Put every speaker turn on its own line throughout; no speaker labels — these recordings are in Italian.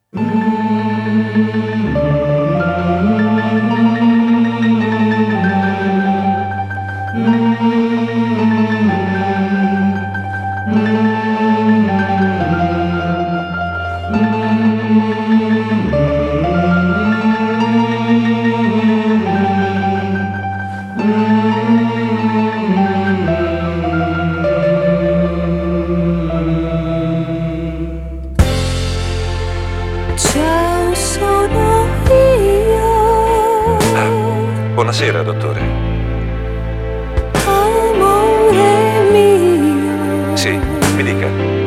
Ciao, sono io.
Buonasera, dottore.
Amore mio.
Sì, mi dica.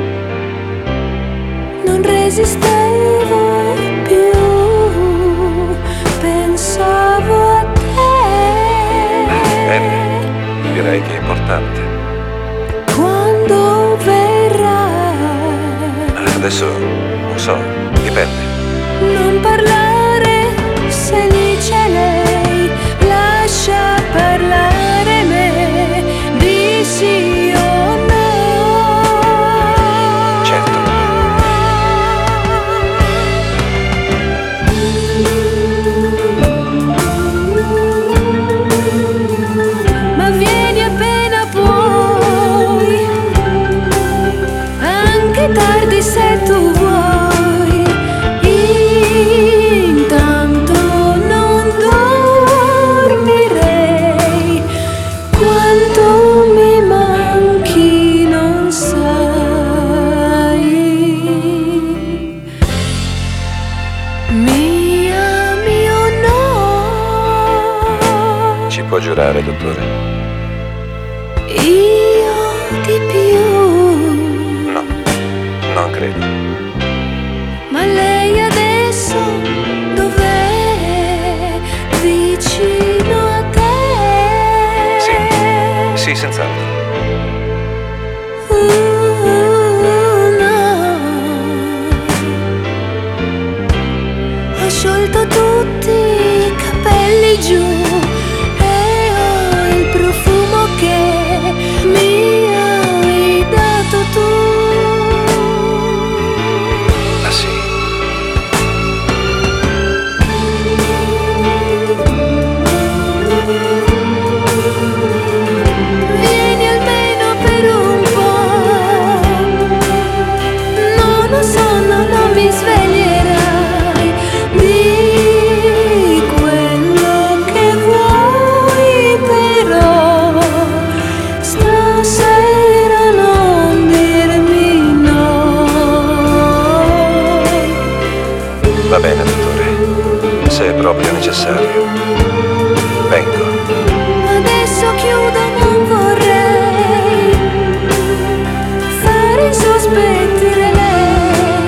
Non resistevo più, pensavo a te.
Bene, direi che è importante.
Quando verrai?
Adesso non so, dipende.
Non parlare se dice lei, lascia parlare me, di sì o no.
Certo.
Ma vieni appena puoi, anche tardi se tu vuoi. Intanto non dormirei, quanto mi manchi non sai. Mi ami o no?
Ci può giurare, dottore?
Io di più.
No, non credo.
Ma lei adesso dov'è? Vicino a te?
Sì, senz'altro.
No. Ho sciolto tutti i capelli giù e ho il profumo che mi hai dato tu.
Ah sì?
Vieni almeno per un po'. Non ho sonno, non mi sveglierai. Di quello che vuoi, però stasera non dirmi no.
Va bene, dottore. Se è proprio necessario. Vengo.
Adesso chiudo, non vorrei fare insospettire lei.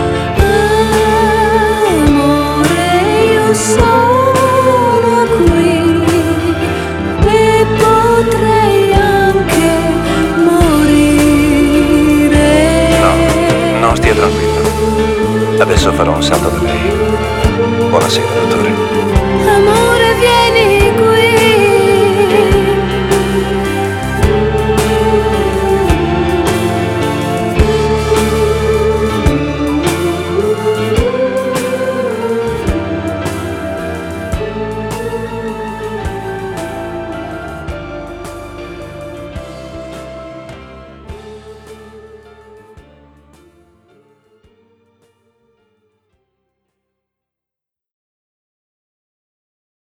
Amore, io sono qui e potrei anche morire.
No, stia tranquillo. Adesso farò un salto da lei. Buonasera, dottore.
Amore